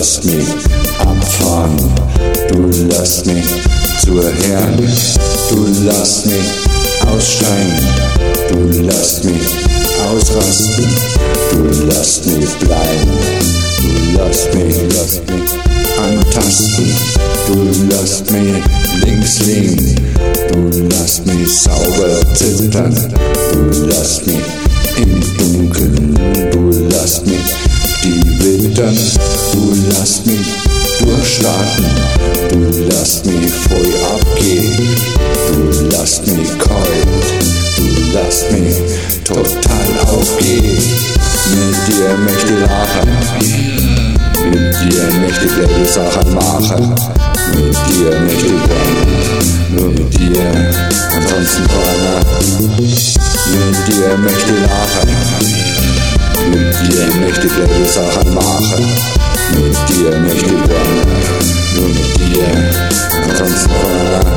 lässt mich abfahren, du lässt mich zur Herde, du lässt mich aussteigen, du lässt mich ausrasten, du lässt mich bleiben, du lässt mich antasten, du lässt mich links liegen, du lässt mich sauber zittern, du lässt mich im Dunkeln, du lässt mich die wittern, du lässt mich durchstarten, du lässt mich voll abgehen, du lässt mich kalt, du lässt mich total aufgehen. Mit dir möchte ich lachen, mit dir möchte ich gleiche Sachen machen, mit dir möchte ich weinen, nur mit dir, ansonsten keiner. Mit dir möchte ich lachen, mit dir möchte ich gleiche Sachen machen, mit dir möchte ich weinen, nur mit dir, ansonsten keiner.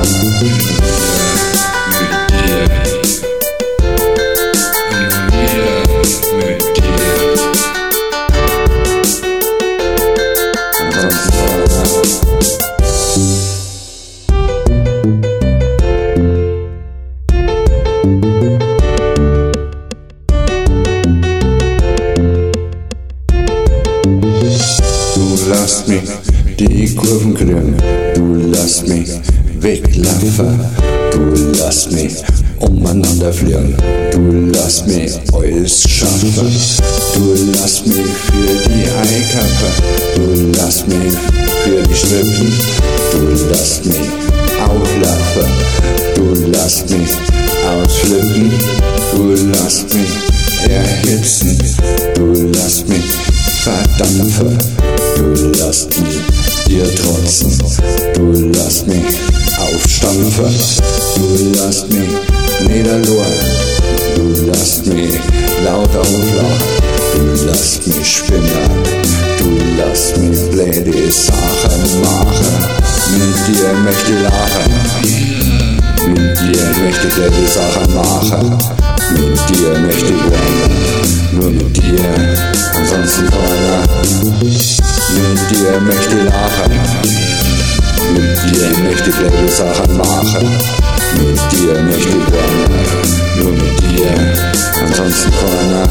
Du lässt mich die Kurven kriegen, du lässt mich weglaufen, du lässt mich umeinander fliegen, du lässt mich alles schaffen, du lässt mich für die Eiköpfe, du lässt mich für die Schrippen, du lässt mich auflaufen, du lässt mich ausflippen, du lässt mich erhitzen, du lässt mich verdampfen, du lässt mich dir trotzen, du lässt mich aufstampfen, du lässt mich niederlohen, du lässt mich laut auflachen, du lässt mich spinnen, du lässt mich blöde Sachen machen, mit dir möchte ich lachen, mit dir möchte ich blöde Sachen machen, mit dir möchte ich weinen, nur mit dir, ansonsten keiner. Mit dir möchte ich lachen, mit dir möchte ich blöde Sachen machen, mit dir möchte ich weinen, nur mit dir, ansonsten keiner.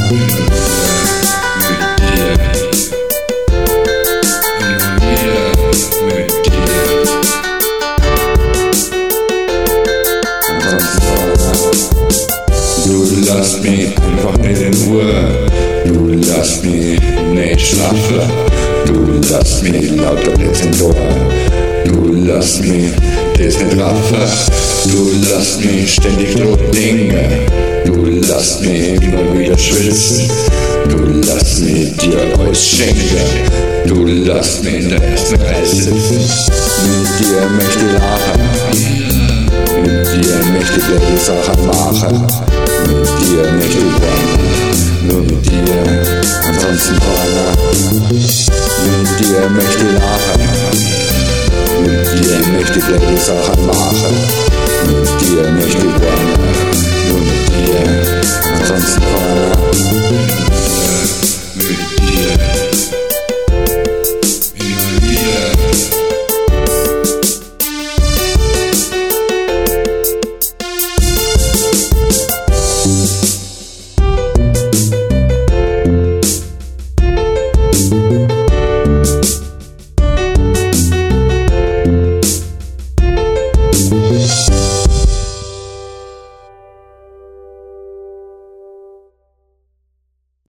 Du lässt mich einfach nicht in Ruhe, du lässt mich nicht schlafen, du lässt mich lauter nicht in Tor, du lässt mich das nicht raffen, du lässt mich ständig rot dingen, du lässt mich immer wieder schwitzen, du lässt mich dir alles schenken, du lässt mich in der ersten Reihe sitzen, mit dir möchte ich lachen, mit dir möchte ich gleiche Sachen machen, mit dir möchte ich weinen, nur mit dir, ansonsten keiner. Mit dir möchte ich lachen, mit dir möchte ich gleiche Sachen machen, mit dir möchte ich weinen, nur mit dir.